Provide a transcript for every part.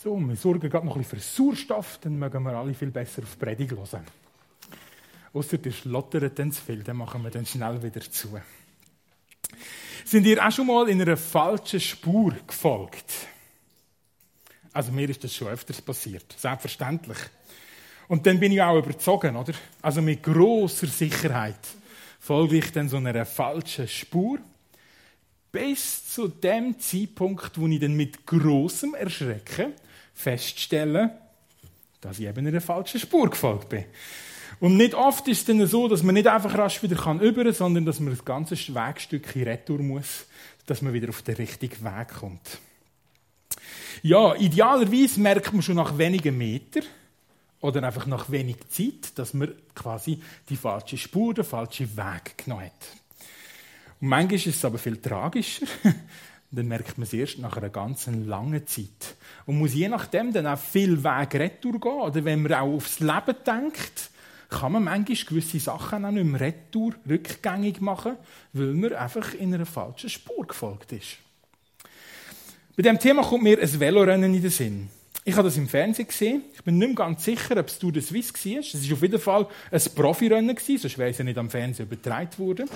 So, wir sorgen gerade noch ein bisschen für Sauerstoff, dann mögen wir alle viel besser auf die Predigt hören. Ausser ihr schlottert dann zu viel, dann machen wir dann schnell wieder zu. Sind ihr auch schon mal in einer falschen Spur gefolgt? Also mir ist das schon öfters passiert, selbstverständlich. Und dann bin ich auch überzogen, oder? Also mit grosser Sicherheit folge ich dann so einer falschen Spur, bis zu dem Zeitpunkt, wo ich dann mit grossem Erschrecken feststelle, dass ich eben einer falschen Spur gefolgt bin. Und nicht oft ist es dann so, dass man nicht einfach rasch wieder über kann, sondern dass man das ganze Wegstückchen retour muss, dass man wieder auf den richtigen Weg kommt. Ja, idealerweise merkt man schon nach wenigen Metern oder einfach nach wenig Zeit, dass man quasi die falsche Spur, den falschen Weg genommen hat. Und manchmal ist es aber viel tragischer. Dann merkt man es erst nach einer ganz langen Zeit. Und muss je nachdem dann auch viel Weg retour gehen. Oder wenn man auch aufs Leben denkt, kann man manchmal gewisse Sachen auch nicht mehr retour rückgängig machen, weil man einfach in einer falschen Spur gefolgt ist. Bei diesem Thema kommt mir ein Velorennen in den Sinn. Ich habe das im Fernsehen gesehen. Ich bin nicht mehr ganz sicher, ob es Tour de Suisse war. Es war auf jeden Fall ein Profirennen, sonst wäre es ja nicht am Fernsehen übertragen worden.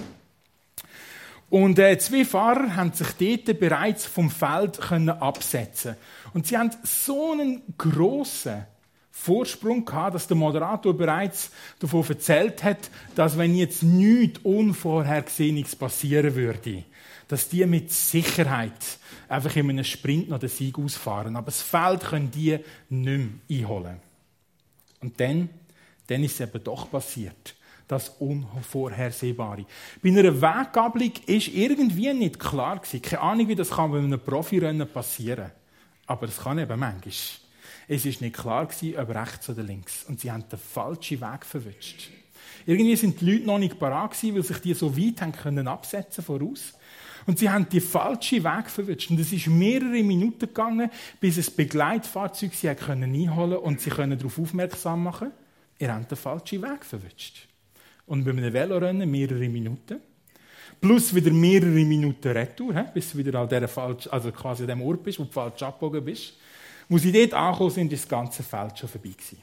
Und 2 Fahrer haben sich dort bereits vom Feld absetzen können. Und sie haben so einen grossen Vorsprung gehabt, dass der Moderator bereits davon erzählt hat, dass wenn jetzt nichts Unvorhergesehenes passieren würde, dass die mit Sicherheit einfach in einem Sprint noch den Sieg ausfahren. Aber das Feld können die nicht mehr einholen. Und dann ist es eben doch passiert. Das Unvorhersehbare. Bei einer Weggabelung war irgendwie nicht klar gewesen. Keine Ahnung, wie das kann bei einem Profirennen passieren. Aber das kann eben manchmal. Es war nicht klar gewesen, ob rechts oder links. Und sie haben den falschen Weg verwünscht. Irgendwie sind die Leute noch nicht parat gewesen, weil sich die so weit haben können absetzen voraus. Und sie haben den falschen Weg verwünscht. Und es ist mehrere Minuten gegangen, bis ein Begleitfahrzeug sie einholen konnte und sie darauf aufmerksam machen. Ihr habt den falschen Weg verwünscht. Und bei einem Velorennen mehrere Minuten. Plus wieder mehrere Minuten Retour, bis du wieder an dieser also quasi an dem Ort bist, wo du falsch abgebogen bist. Wo sie dort angekommen sind, ist das ganze Feld schon vorbei gewesen.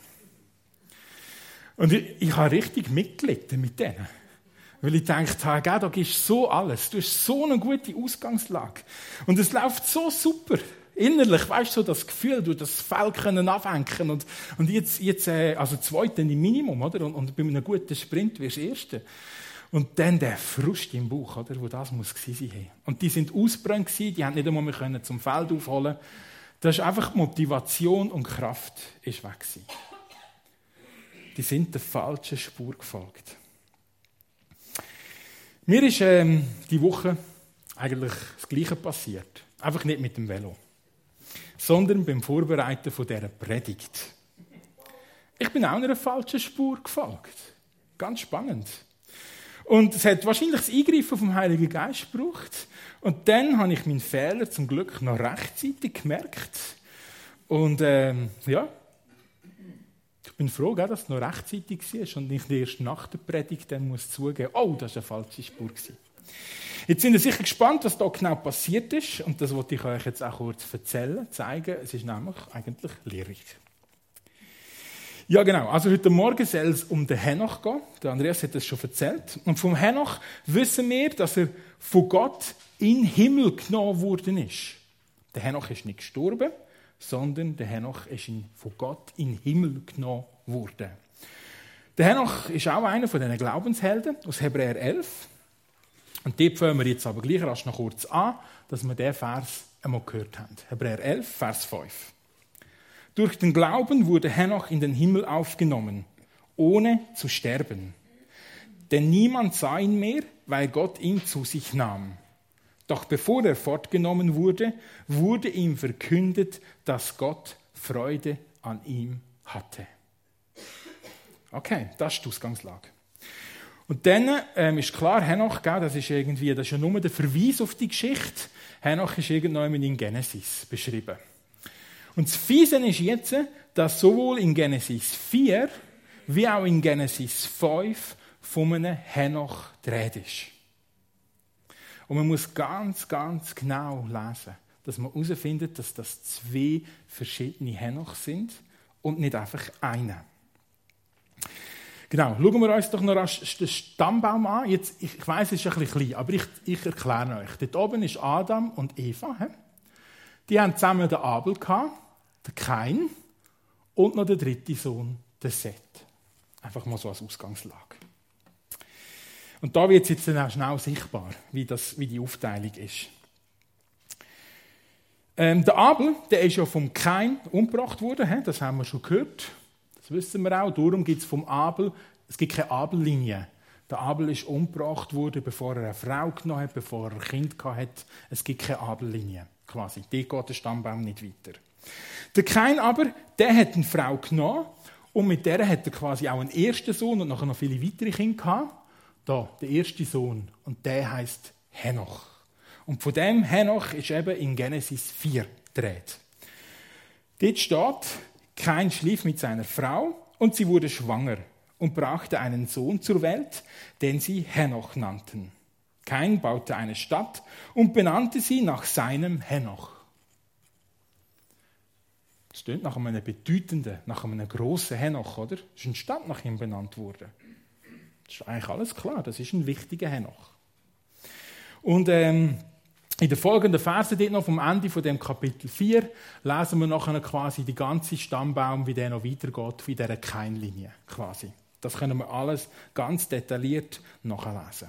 Und ich habe richtig mitgelitten mit denen. Weil ich dachte, da gibst du so alles. Du hast so eine gute Ausgangslage. Und es läuft so super. Innerlich, weißt du, so das Gefühl, du das Feld können abhängen und jetzt also Zweiter im Minimum, oder? Und bei einem guten Sprint wirst du Erster. Und dann der Frust im Bauch, oder? Wo das muss gewesen sein. Und die sind ausgebrannt gewesen, die haben nicht einmal mehr zum Feld aufholen. Das ist einfach Motivation und Kraft ist weg gewesen. Die sind der falschen Spur gefolgt. Mir ist die Woche eigentlich das Gleiche passiert. Einfach nicht mit dem Velo, sondern beim Vorbereiten von dieser Predigt. Ich bin auch einer falschen Spur gefolgt. Ganz spannend. Und es hat wahrscheinlich das Eingreifen vom Heiligen Geist gebraucht. Und dann habe ich meinen Fehler zum Glück noch rechtzeitig gemerkt. Und ich bin froh, dass es noch rechtzeitig war und nicht erst nach der Predigt dann muss zugeben, oh, das war eine falsche Spur. Jetzt sind ihr sicher gespannt, was da genau passiert ist. Und das wollte ich euch jetzt auch kurz erzählen, zeigen. Es ist nämlich eigentlich lehrreich. Ja, genau. Also heute Morgen soll es um den Henoch gehen. Der Andreas hat das schon erzählt. Und vom Henoch wissen wir, dass er von Gott in den Himmel genommen worden ist. Der Henoch ist nicht gestorben, sondern der Henoch ist von Gott in den Himmel genommen worden. Der Henoch ist auch einer von diesen Glaubenshelden aus Hebräer 11. Und dort fangen wir jetzt aber gleich rasch noch kurz an, dass wir diesen Vers einmal gehört haben. Hebräer 11, Vers 5. Durch den Glauben wurde Henoch in den Himmel aufgenommen, ohne zu sterben. Denn niemand sah ihn mehr, weil Gott ihn zu sich nahm. Doch bevor er fortgenommen wurde, wurde ihm verkündet, dass Gott Freude an ihm hatte. Okay, das ist die Ausgangslage. Und dann ist klar, Henoch, das ist ja nur der Verweis auf die Geschichte. Henoch ist irgendwann in Genesis beschrieben. Und das Fiese ist jetzt, dass sowohl in Genesis 4 wie auch in Genesis 5 von einem Henoch die Rede ist. Und man muss ganz, ganz genau lesen. dass man herausfindet, dass das 2 verschiedene Henoch sind und nicht einfach einer. Genau, schauen wir uns doch noch rasch den Stammbaum an. Jetzt, ich weiss, es ist ein bisschen klein, aber ich erkläre euch. Dort oben ist Adam und Eva. Die haben zusammen den Abel gehabt, den Kain und noch den dritten Sohn, den Seth. Einfach mal so als Ausgangslage. Und da wird es jetzt dann auch schnell sichtbar, wie die Aufteilung ist. Der Abel, der ist ja vom Kain umgebracht worden, das haben wir schon gehört. Das wissen wir auch. Darum gibt es vom Abel, es gibt keine Abellinie. Der Abel ist umgebracht worden, bevor er eine Frau genommen hat, bevor er ein Kind hatte. Es gibt keine Abellinie, quasi. Dort geht der Stammbaum nicht weiter. Der Kain aber, der hat eine Frau genommen und mit der hat er quasi auch einen ersten Sohn und nachher noch viele weitere Kinder gehabt. Da, der erste Sohn. Und der heisst Henoch. Und von dem Henoch ist eben in Genesis 4 die Rede. Dort steht, Kain schlief mit seiner Frau und sie wurde schwanger und brachte einen Sohn zur Welt, den sie Henoch nannten. Kain baute eine Stadt und benannte sie nach seinem Henoch. Das klingt nach einem bedeutenden, nach einem grossen Henoch, oder? Es ist eine Stadt nach ihm benannt worden. Das ist eigentlich alles klar, das ist ein wichtiger Henoch. Und in den folgenden Versen dort noch vom Ende von dem Kapitel 4 lesen wir nachher quasi die ganze Stammbaum, wie der noch weitergeht, wie dieser Kain-Linie quasi. Das können wir alles ganz detailliert nachlesen.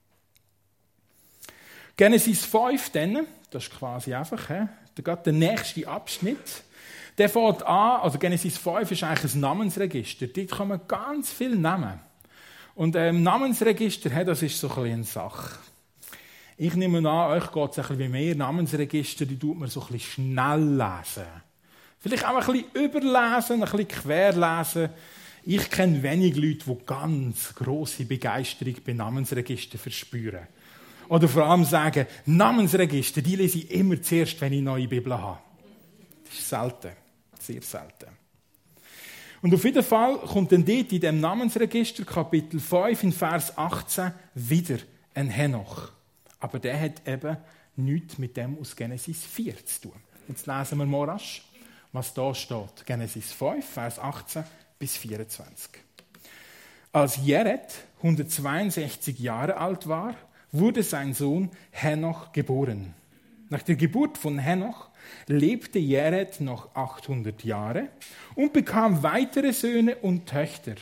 Genesis 5 dann, das ist quasi einfach, der nächste Abschnitt, der fängt an, also Genesis 5 ist eigentlich ein Namensregister, dort kommen ganz viele Namen. Und Namensregister, das ist so ein bisschen eine Sache. Ich nehme an, euch geht es ein bisschen wie mehr. Namensregister, die tut man so ein bisschen schnell lesen. Vielleicht auch ein bisschen überlesen, ein bisschen querlesen. Ich kenne wenig Leute, die ganz grosse Begeisterung bei Namensregistern verspüren. Oder vor allem sagen, Namensregister, die lese ich immer zuerst, wenn ich eine neue Bibel habe. Das ist selten, sehr selten. Und auf jeden Fall kommt dann dort in dem Namensregister, Kapitel 5, in Vers 18, wieder ein Henoch. Aber der hat eben nichts mit dem aus Genesis 4 zu tun. Jetzt lesen wir mal rasch, was da steht. Genesis 5, Vers 18 bis 24. Als Jered 162 Jahre alt war, wurde sein Sohn Henoch geboren. Nach der Geburt von Henoch lebte Jered noch 800 Jahre und bekam weitere Söhne und Töchter.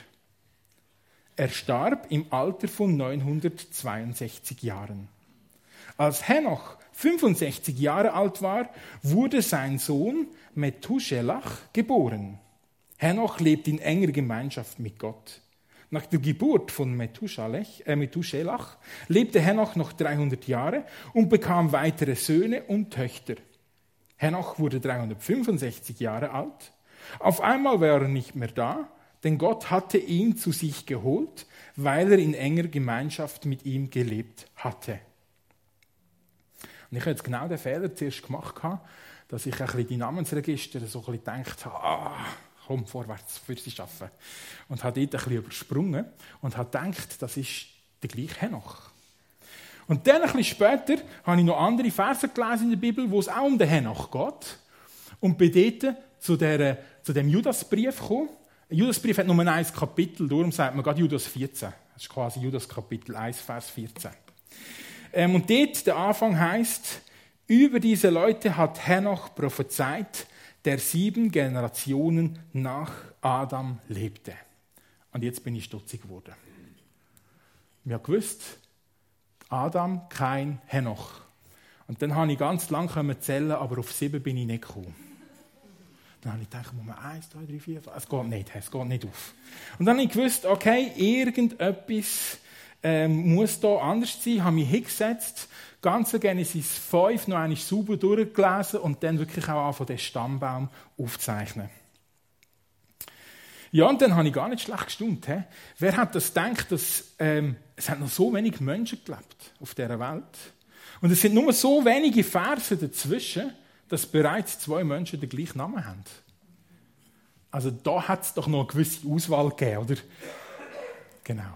Er starb im Alter von 962 Jahren. Als Henoch 65 Jahre alt war, wurde sein Sohn Methuselach geboren. Henoch lebt in enger Gemeinschaft mit Gott. Nach der Geburt von Methuselach lebte Henoch noch 300 Jahre und bekam weitere Söhne und Töchter. Henoch wurde 365 Jahre alt. Auf einmal war er nicht mehr da, denn Gott hatte ihn zu sich geholt, weil er in enger Gemeinschaft mit ihm gelebt hatte. Und ich habe jetzt genau den Fehler zuerst gemacht, dass ich ein bisschen die Namensregister so ein bisschen gedacht habe, komm, vorwärts, für sie arbeiten. Und habe dort ein bisschen übersprungen und habe gedacht, das ist der gleiche Henoch. Und dann ein bisschen später habe ich noch andere Verse gelesen in der Bibel, wo es auch um den Henoch geht. Und bin dort zu dem Judasbrief gekommen. Ein Judasbrief hat nur ein Kapitel, darum sagt man gerade Judas 14. Das ist quasi Judas Kapitel 1, Vers 14. Und dort, der Anfang heisst, über diese Leute hat Henoch prophezeit, der 7 Generationen nach Adam lebte. Und jetzt bin ich stutzig geworden. Ich habe gewusst, Adam, Kain, Henoch. Und dann habe ich ganz lange zählen, aber auf 7 bin ich nicht gekommen. Dann habe ich gedacht, Moment, 1, 2, 3, 4, 5. Es geht nicht auf. Und dann habe ich gewusst, okay, irgendetwas muss da anders sein. Ich habe mich hingesetzt, ganze Genesis 5 noch einmal sauber durchgelesen und dann wirklich auch angefangen, den Stammbaum aufzuzeichnen. Ja, und dann habe ich gar nicht schlecht gestaunt. Wer hat das gedacht, dass es hat noch so wenig Menschen gelebt auf dieser Welt? Und es sind nur so wenige Verse dazwischen, dass bereits 2 Menschen den gleichen Namen haben. Also da hat es doch noch eine gewisse Auswahl gegeben, oder? Genau.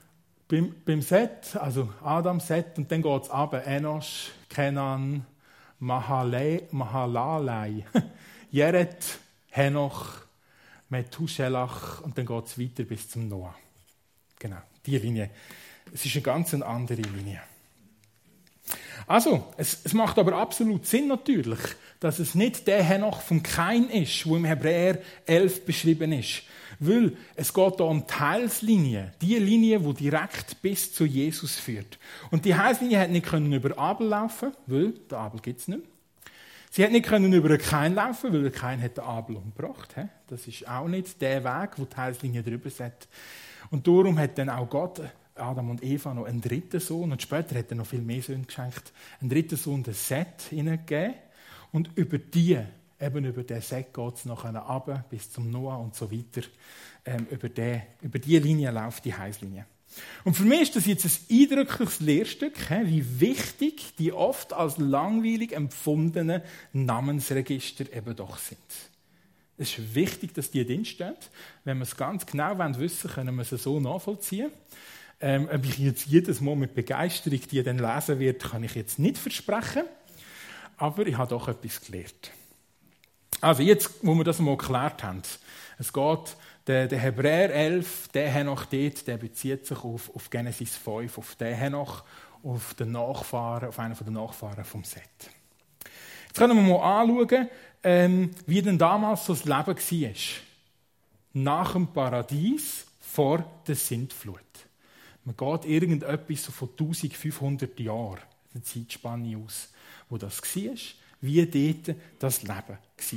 Beim Seth, also Adam, Seth, und dann geht es runter, Enosh, Kenan, Mahalalel, Jered, Henoch, Methuselach und dann geht es weiter bis zum Noah. Genau, diese Linie. Es ist eine ganz andere Linie. Also, es macht aber absolut Sinn natürlich, dass es nicht der Henoch vom Kain ist, der im Hebräer 11 beschrieben ist. Weil es geht hier um die Heilslinie, die Linie, die direkt bis zu Jesus führt. Und die Heilslinie hat nicht über Abel laufen, weil den Abel gibt es nicht mehr. Sie hat nicht über den Kain laufen, weil der Kain hat den Abel umgebracht. Das ist auch nicht der Weg, wo die Heilslinie drüber setzt. Und darum hat dann auch Gott Adam und Eva noch einen dritten Sohn und später hat er noch viel mehr Söhne geschenkt. Einen dritten Sohn, den Seth, hineingegeben. Und über den Seth geht es nachher runter bis zum Noah und so weiter. Über diese Linie läuft die Heilslinie. Und für mich ist das jetzt ein eindrückliches Lehrstück, wie wichtig die oft als langweilig empfundenen Namensregister eben doch sind. Es ist wichtig, dass die drinstehen. Wenn wir es ganz genau wissen wollen, können wir es so nachvollziehen. Ob ich jetzt jedes Mal mit Begeisterung die dann lesen werde, kann ich jetzt nicht versprechen. Aber ich habe doch etwas gelernt. Also jetzt, wo wir das mal geklärt haben. Es geht, der Hebräer 11, der Henoch dort, der bezieht sich auf Genesis 5, auf den Henoch, auf einen der Nachfahren vom Seth. Jetzt können wir mal anschauen, wie denn damals so das Leben war. Nach dem Paradies, vor der Sintflut. Man geht irgendetwas so von 1500 Jahren, eine Zeitspanne aus, wo das war, wie dort das Leben war.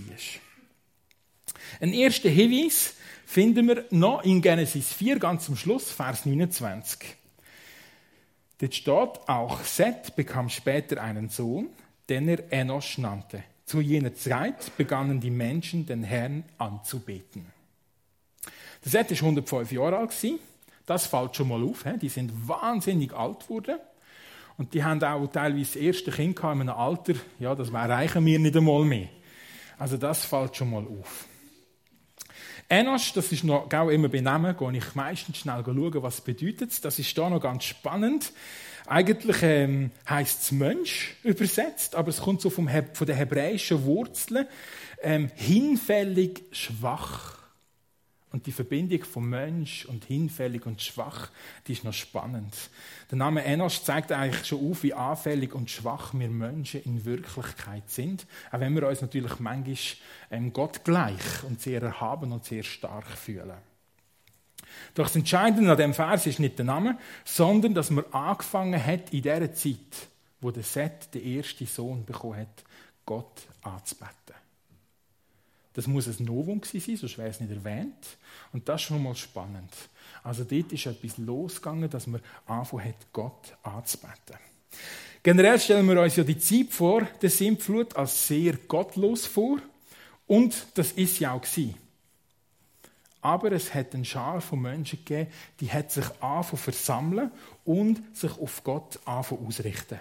Einen ersten Hinweis finden wir noch in Genesis 4, ganz am Schluss, Vers 29. Dort steht, auch Seth bekam später einen Sohn, den er Enosch nannte. Zu jener Zeit begannen die Menschen, den Herrn anzubeten. Der Seth war 105 Jahre alt. Das fällt schon mal auf. Die sind wahnsinnig alt geworden. Und die haben auch teilweise das erste Kind in einem Alter, ja, das erreichen wir nicht einmal mehr. Also das fällt schon mal auf. Enosch, das ist noch immer benennen, gehe ich meistens schnell schauen, was es bedeutet. Das ist da noch ganz spannend. Eigentlich heisst es Mensch übersetzt, aber es kommt so von den hebräischen Wurzeln. Hinfällig, schwach. Und die Verbindung von Mensch und hinfällig und schwach, die ist noch spannend. Der Name Enosch zeigt eigentlich schon auf, wie anfällig und schwach wir Menschen in Wirklichkeit sind. Auch wenn wir uns natürlich manchmal Gott gleich und sehr erhaben und sehr stark fühlen. Doch das Entscheidende an diesem Vers ist nicht der Name, sondern dass man angefangen hat, in der Zeit, wo der Seth den ersten Sohn bekommen hat, Gott anzubeten. Das muss ein Novum sein, sonst wäre es nicht erwähnt. Und das ist schon mal spannend. Also dort ist etwas losgegangen, dass man angefangen hat, Gott anzubeten. Generell stellen wir uns ja die Zeit vor der Sintflut als sehr gottlos vor. Und das ist ja auch gewesen. Aber es hat eine Schar von Menschen gegeben, die hat sich angefangen versammeln und sich auf Gott angefangen ausrichten.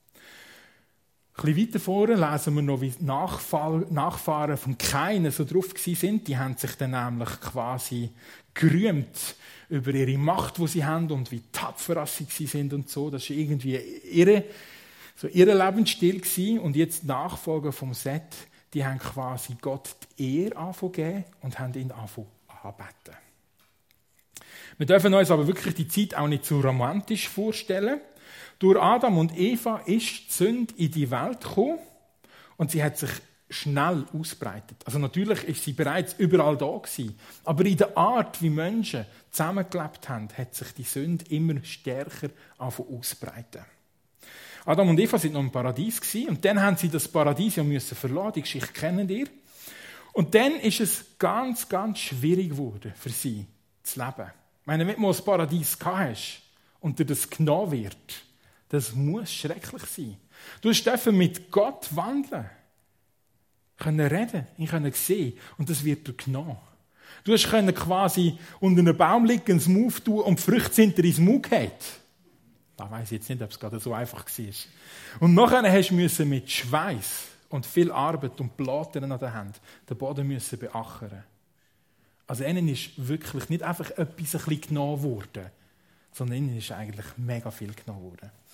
Ein bisschen weiter vorne lesen wir noch, wie die Nachfahren von Kain so drauf waren. Die haben sich dann nämlich quasi gerühmt über ihre Macht, die sie haben und wie tapfer sie sind und so. Das war irgendwie ihr Lebensstil gewesen. Und jetzt die Nachfolger vom Seth, die haben quasi Gott die Ehre angefangen und haben ihn angefangen anbeten. Wir dürfen uns aber wirklich die Zeit auch nicht zu romantisch vorstellen. Durch Adam und Eva ist die Sünde in die Welt gekommen und sie hat sich schnell ausbreitet. Also natürlich ist sie bereits überall da gewesen, aber in der Art, wie Menschen zusammengelebt haben, hat sich die Sünde immer stärker ausbreiten. Adam und Eva sind noch im Paradies gewesen, und dann haben sie das Paradies ja müssen verlassen. Die Geschichte kennen ihr. Und dann ist es ganz, ganz schwierig geworden für sie zu leben. Ich meine, wenn du mal das Paradies gehabt hast und dir das genommen wird, das muss schrecklich sein. Du darfst mit Gott wandeln, können reden, ihn können sehen, und das wird dir genommen. Du hast quasi unter einem Baum liegen, ins Maul tun und die Früchte sind dir ins Maul gefallen. Da weiss ich jetzt nicht, ob es gerade so einfach war. Und nachher hast du mit Schweiß und viel Arbeit und Platten an der Hand den Boden beachern. Also ihnen ist wirklich nicht einfach etwas ein bisschen genommen worden, sondern ihnen ist eigentlich mega viel genommen worden.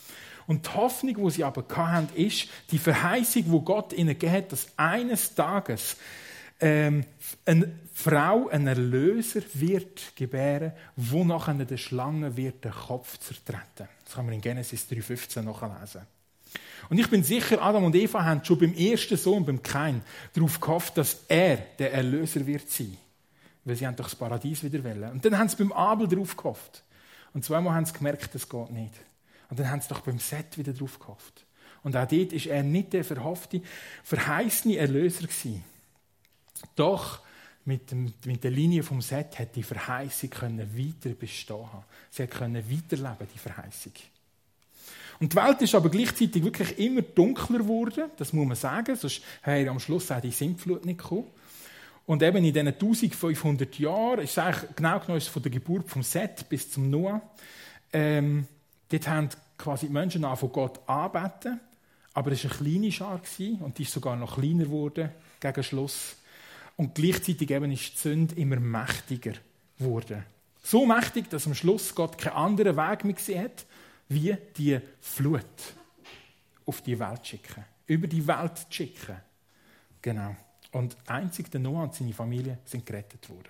Und die Hoffnung, die sie aber hatten, ist die Verheißung, die Gott ihnen gegeben hat, dass eines Tages eine Frau, einen Erlöser wird gebären, wo nachher der Schlange wird den Kopf zertreten. Das kann man in Genesis 3,15 nachlesen. Und ich bin sicher, Adam und Eva haben schon beim ersten Sohn, beim Kain, darauf gehofft, dass er der Erlöser wird sein. Weil sie haben doch das Paradies wieder wollen. Und dann haben sie beim Abel darauf gehofft. Und zweimal haben sie gemerkt, das geht nicht. Und dann haben sie doch beim Seth wieder darauf gehofft. Und auch dort war er nicht der verhoffte, verheißene Erlöser gewesen. Doch mit der Linie vom Seth hat die Verheißung weiter bestehen. Sie konnte weiterleben, die Verheißung. Und die Welt ist aber gleichzeitig wirklich immer dunkler geworden, das muss man sagen, sonst wäre am Schluss auch die Sintflut nicht gekommen. Und eben in diesen 1500 Jahren, ist eigentlich genau genommen von der Geburt vom Seth bis zum Noah, dort haben quasi die Menschen von Gott anbeten, aber es war eine kleine Schar und die ist sogar noch kleiner geworden gegen Schluss. Und gleichzeitig eben ist die Sünde immer mächtiger geworden. So mächtig, dass am Schluss Gott keinen anderen Weg mehr gesehen hat, wie die Flut auf die Welt zu schicken. Über die Welt zu schicken. Genau. Und einzig der Noah und seine Familie sind gerettet worden.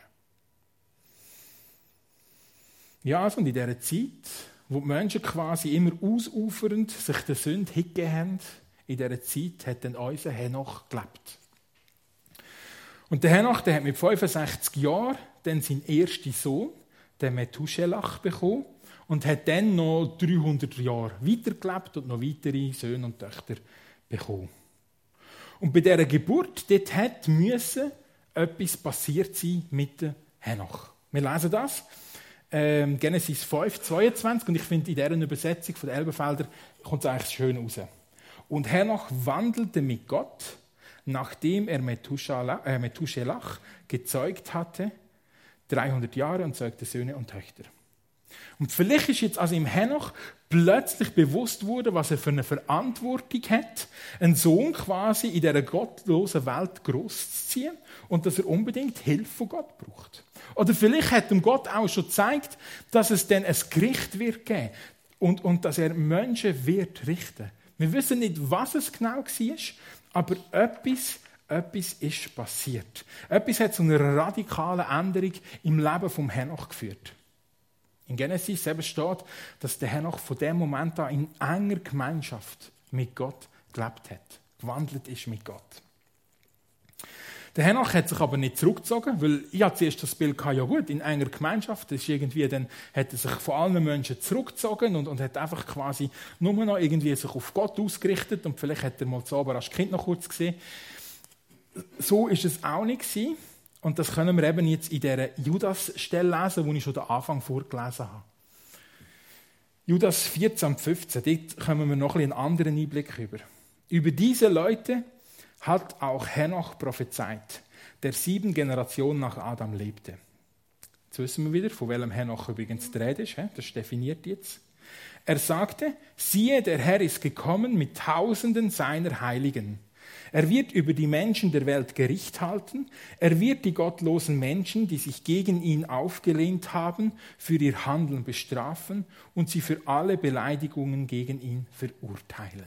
Ja, also und in dieser Zeit, wo die Menschen quasi immer ausufernd sich der Sünde hingegeben haben, in dieser Zeit hat dann unser Henoch gelebt. Und der Henoch, der hat mit 65 Jahren dann seinen ersten Sohn, den Methuselach, bekommen und hat dann noch 300 Jahre weitergelebt und noch weitere Söhne und Töchter bekommen. Und bei dieser Geburt, dort musste etwas passiert sein mit dem Henoch. Wir lesen das, Genesis 5, 22, und ich finde, in dieser Übersetzung von der Elberfelder kommt es eigentlich schön raus. Und Henoch wandelte mit Gott, nachdem er Methuselach gezeugt hatte, 300 Jahre und zeugte Söhne und Töchter. Und vielleicht ist jetzt also im Henoch plötzlich bewusst worden, was er für eine Verantwortung hat, einen Sohn quasi in dieser gottlosen Welt großzuziehen und dass er unbedingt Hilfe von Gott braucht. Oder vielleicht hat ihm Gott auch schon gezeigt, dass es dann ein Gericht wird geben und dass er Menschen wird richten. Wir wissen nicht, was es genau war, aber etwas ist passiert. Etwas hat zu einer radikalen Änderung im Leben vom Henoch geführt. In Genesis eben steht, dass der Henoch von dem Moment an in enger Gemeinschaft mit Gott gelebt hat, gewandelt ist mit Gott. Der Henoch hat sich aber nicht zurückgezogen, weil ich hatte zuerst das Bild gehabt, ja gut, in enger Gemeinschaft, das ist irgendwie, dann hat er sich von allen Menschen zurückgezogen und hat einfach quasi nur noch irgendwie sich auf Gott ausgerichtet und vielleicht hat er mal zu Abend als Kind noch kurz gesehen. So ist es auch nicht gewesen. Und das können wir eben jetzt in dieser Judas-Stelle lesen, die ich schon den Anfang vorgelesen habe. Judas 14, 15, dort kommen wir noch einen anderen Einblick über. Über diese Leute hat auch Henoch prophezeit, der 7 Generationen nach Adam lebte. Jetzt wissen wir wieder, von welchem Henoch übrigens die Rede ist. Das ist definiert jetzt. Er sagte, siehe, der Herr ist gekommen mit Tausenden seiner Heiligen. Er wird über die Menschen der Welt Gericht halten. Er wird die gottlosen Menschen, die sich gegen ihn aufgelehnt haben, für ihr Handeln bestrafen und sie für alle Beleidigungen gegen ihn verurteilen.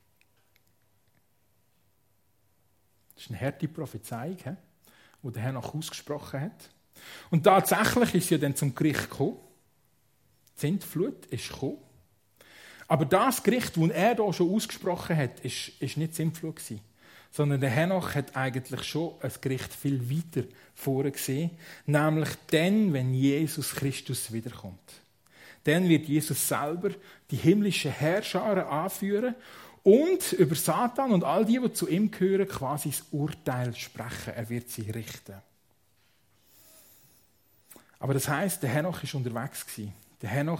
Das ist eine harte Prophezeiung, die der Herr noch ausgesprochen hat. Und tatsächlich ist ja dann zum Gericht gekommen. Die Sintflut ist gekommen. Aber das Gericht, das er da schon ausgesprochen hat, ist nicht Sintflut gewesen. Sondern der Henoch hat eigentlich schon ein Gericht viel weiter vorgesehen, nämlich dann, wenn Jesus Christus wiederkommt. Dann wird Jesus selber die himmlische Heerscharen anführen und über Satan und all die zu ihm gehören, quasi das Urteil sprechen. Er wird sie richten. Aber das heisst, der Henoch war unterwegs gewesen. Der Henoch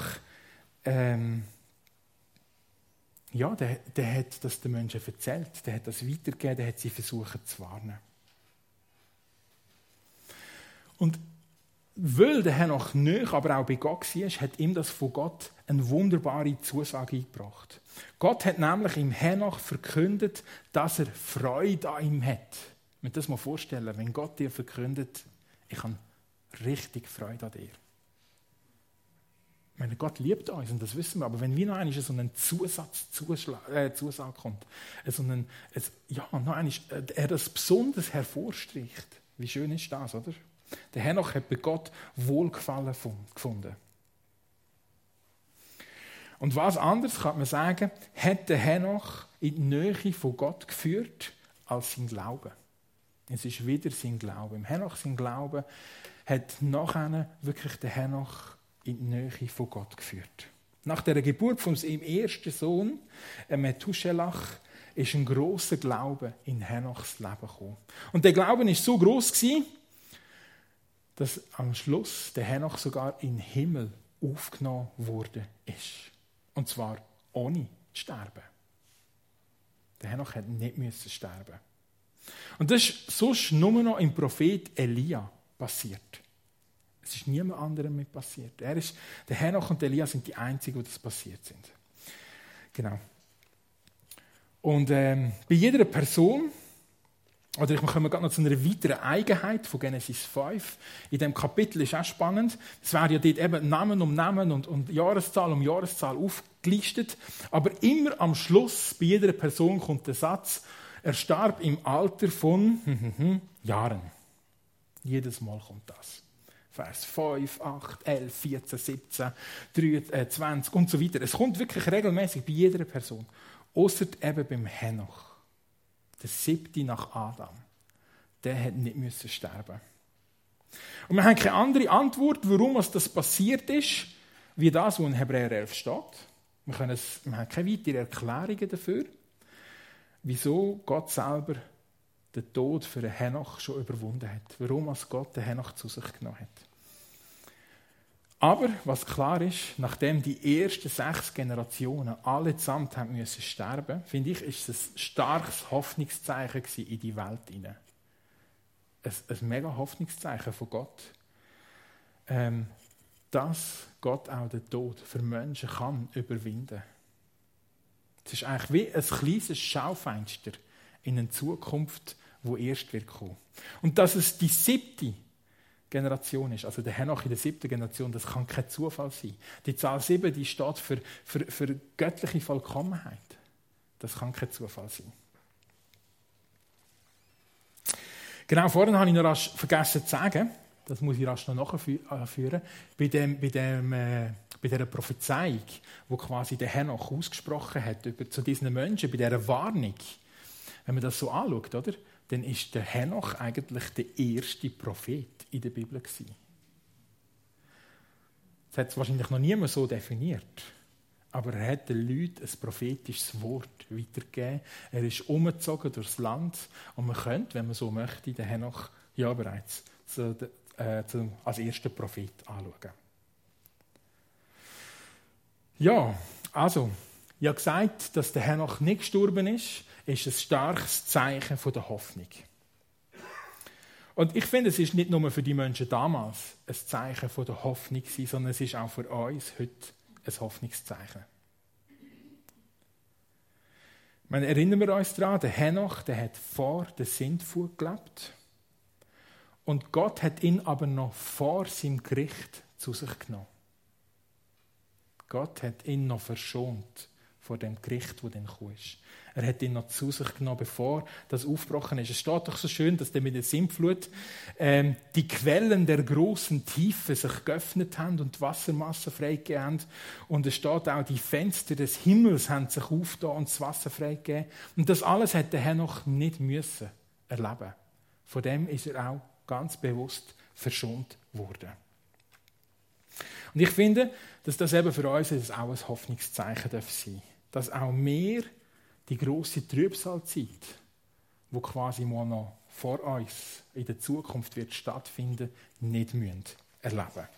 der hat das den Menschen erzählt, der hat das weitergegeben, der hat sie versucht zu warnen. Und weil der Henoch nicht, aber auch bei Gott war, hat ihm das von Gott eine wunderbare Zusage eingebracht. Gott hat nämlich im Henoch verkündet, dass er Freude an ihm hat. Ich muss das mal vorstellen, wenn Gott dir verkündet, ich habe richtig Freude an dir. Ich meine, Gott liebt uns und das wissen wir, aber wenn wie noch einmal so ein Zusage kommt, er das besonders hervorstricht, wie schön ist das, oder? Der Henoch hat bei Gott Wohlgefallen gefunden. Und was anderes kann man sagen, hat der Henoch in die Nähe von Gott geführt als sein Glaube. Es ist wieder sein Glaube. Im Henoch sein Glaube hat nachher wirklich den Henoch in die Nähe von Gott geführt. Nach der Geburt von seinem ersten Sohn, Methuselach, ist ein grosser Glaube in Henochs Leben gekommen. Und der Glaube war so gross, dass am Schluss der Henoch sogar in den Himmel aufgenommen worden ist. Und zwar ohne zu sterben. Der Henoch hat nicht sterben. Und das ist sonst nur noch im Prophet Elia passiert. Es ist niemand anderem mit passiert. Der Henoch und Elia sind die Einzigen, die das passiert sind. Genau. Und bei jeder Person, oder ich komme gerade noch zu einer weiteren Eigenheit von Genesis 5. In diesem Kapitel ist auch spannend. Es werden ja dort eben Namen um Namen und Jahreszahl um Jahreszahl aufgelistet. Aber immer am Schluss, bei jeder Person kommt der Satz, er starb im Alter von Jahren. Jedes Mal kommt das. Vers 5, 8, 11, 14, 17, 23 und so weiter. Es kommt wirklich regelmäßig bei jeder Person. Ausser eben beim Henoch. Der 7. nach Adam. Der hat nicht sterben. Und wir haben keine andere Antwort, warum das passiert ist, wie das, was in Hebräer 11 steht. Wir haben keine weiteren Erklärungen dafür, wieso Gott selber den Tod für den Henoch schon überwunden hat. Warum Gott den Henoch zu sich genommen hat. Aber was klar ist, nachdem die ersten 6 Generationen alle zusammen haben müssen sterben, finde ich, ist es ein starkes Hoffnungszeichen in die Welt hinein. Ein mega Hoffnungszeichen von Gott, dass Gott auch den Tod für Menschen kann überwinden. Es ist eigentlich wie ein kleines Schaufenster in eine Zukunft, die erst wird kommen. Und dass es die 7. Generation ist, also der Henoch in der 7. Generation, das kann kein Zufall sein. Die Zahl 7, die steht für göttliche Vollkommenheit. Das kann kein Zufall sein. Genau, vorhin habe ich noch rasch vergessen zu sagen, das muss ich rasch noch nachführen, bei dieser Prophezeiung, die quasi der Henoch ausgesprochen hat zu diesen Menschen, bei dieser Warnung, wenn man das so anschaut, oder? Dann ist der Henoch eigentlich der erste Prophet in der Bibel gewesen. Das hat es wahrscheinlich noch niemand so definiert. Aber er hat den Leuten ein prophetisches Wort weitergegeben. Er ist umgezogen durchs Land. Und man könnte, wenn man so möchte, den Henoch ja bereits als ersten Prophet anschauen. Ja, also, ich habe gesagt, dass der Henoch nicht gestorben ist ein starkes Zeichen der Hoffnung. Und ich finde, es ist nicht nur für die Menschen damals ein Zeichen der Hoffnung, sondern es ist auch für uns heute ein Hoffnungszeichen. Erinnern wir uns daran, der Henoch, der hat vor der Sintflut gelebt. Und Gott hat ihn aber noch vor seinem Gericht zu sich genommen. Gott hat ihn noch verschont vor dem Gericht, das dann kam. Er hat ihn noch zu sich genommen, bevor das aufgebrochen ist. Es steht doch so schön, dass mit der Sintflut die Quellen der großen Tiefe sich geöffnet haben und die Wassermassen freigegeben haben. Und es steht auch, die Fenster des Himmels haben sich aufgetan und das Wasser freigegeben. Und das alles hat der Henoch nicht müssen erleben. Von dem ist er auch ganz bewusst verschont worden. Und ich finde, dass das eben für uns auch ein Hoffnungszeichen sein darf. Dass auch wir die grosse Trübsalzeit, die quasi mal noch vor uns in der Zukunft wird stattfinden, nicht erleben müssen.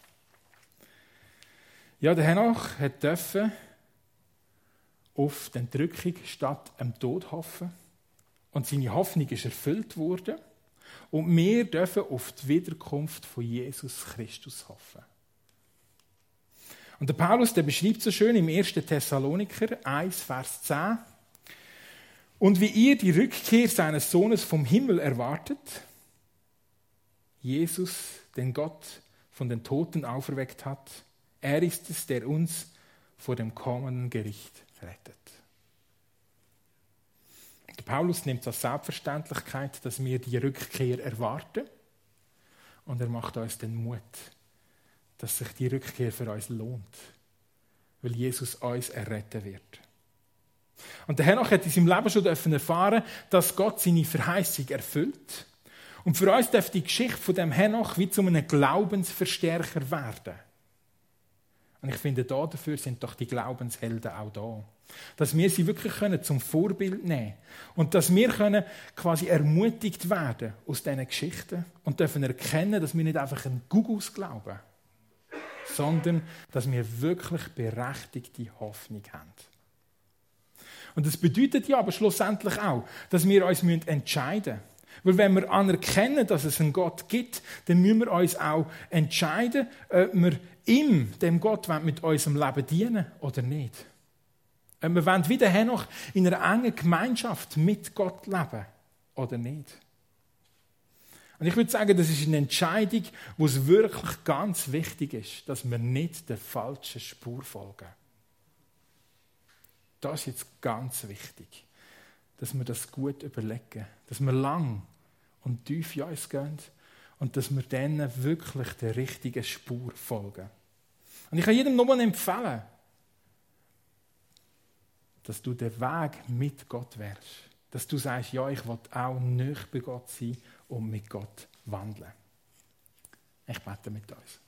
Ja, der Henoch durfte auf die Entrückung statt dem Tod hoffen. Und seine Hoffnung ist erfüllt worden. Und wir dürfen auf die Wiederkunft von Jesus Christus hoffen. Und der Paulus, der beschreibt so schön im 1. Thessaloniker 1, Vers 10. Und wie ihr die Rückkehr seines Sohnes vom Himmel erwartet, Jesus, den Gott von den Toten auferweckt hat, Er ist es, der uns vor dem kommenden Gericht rettet. Der Paulus nimmt es als Selbstverständlichkeit, dass wir die Rückkehr erwarten. Und er macht uns den Mut, dass sich die Rückkehr für uns lohnt, weil Jesus uns erretten wird. Und der Henoch hat in seinem Leben schon erfahren, dass Gott seine Verheißung erfüllt. Und für uns darf die Geschichte von dem Henoch wie zu einem Glaubensverstärker werden. Und ich finde, dafür sind doch die Glaubenshelden auch da. Dass wir sie wirklich zum Vorbild nehmen können. Und dass wir quasi ermutigt werden aus diesen Geschichten und dürfen erkennen, dass wir nicht einfach an Gugus glauben, sondern dass wir wirklich berechtigte Hoffnung haben. Und das bedeutet ja aber schlussendlich auch, dass wir uns entscheiden müssen. Weil wenn wir anerkennen, dass es einen Gott gibt, dann müssen wir uns auch entscheiden, ob wir ihm, dem Gott, mit unserem Leben dienen oder nicht. Ob wir wie der Henoch in einer engen Gemeinschaft mit Gott leben oder nicht. Und ich würde sagen, das ist eine Entscheidung, wo es wirklich ganz wichtig ist, dass wir nicht der falschen Spur folgen. Das ist jetzt ganz wichtig, dass wir das gut überlegen, dass wir lang und tief in uns gehen und dass wir dann wirklich der richtigen Spur folgen. Und ich kann jedem nur empfehlen, dass du den Weg mit Gott wärst. Dass du sagst, ja, ich will auch nahe bei Gott sein und mit Gott wandeln. Ich bete mit uns.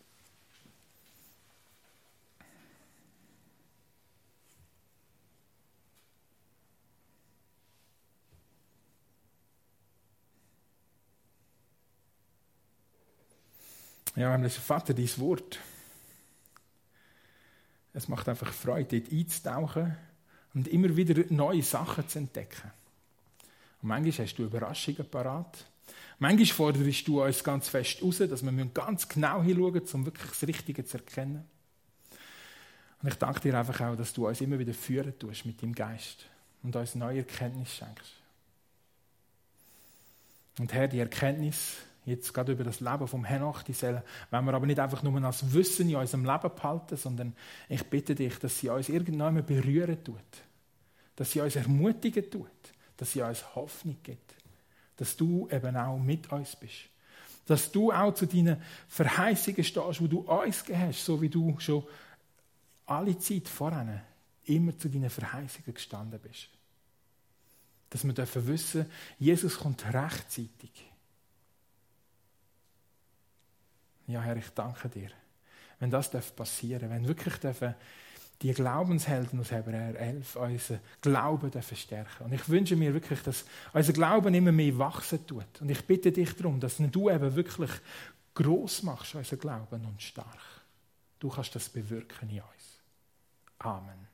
Ja, himmlischer Vater, dein Wort. Es macht einfach Freude, dort einzutauchen und immer wieder neue Sachen zu entdecken. Und manchmal hast du Überraschungen parat. Manchmal forderst du uns ganz fest raus, dass wir ganz genau hinschauen müssen, um wirklich das Richtige zu erkennen. Und ich danke dir einfach auch, dass du uns immer wieder führen tust mit deinem Geist und uns neue Erkenntnis schenkst. Und Herr, die Erkenntnis jetzt gerade über das Leben vom Henoch, die sollen, wenn wir aber nicht einfach nur als Wissen in unserem Leben behalten, sondern ich bitte dich, dass sie uns irgendwann berühren tut, dass sie uns ermutigen tut, dass sie uns Hoffnung gibt, dass du eben auch mit uns bist, dass du auch zu deinen Verheißungen stehst, die du uns gegeben hast, so wie du schon alle Zeit voran immer zu deinen Verheißungen gestanden bist. Dass wir dürfen wissen, Jesus kommt rechtzeitig. Ja, Herr, ich danke dir, wenn das passieren darf, wenn wirklich die Glaubenshelden aus Hebräer 11 unseren Glauben stärken. Und ich wünsche mir wirklich, dass unser Glauben immer mehr wachsen tut. Und ich bitte dich darum, dass du eben wirklich gross machst, unseren Glauben, und stark. Du kannst das bewirken in uns. Amen.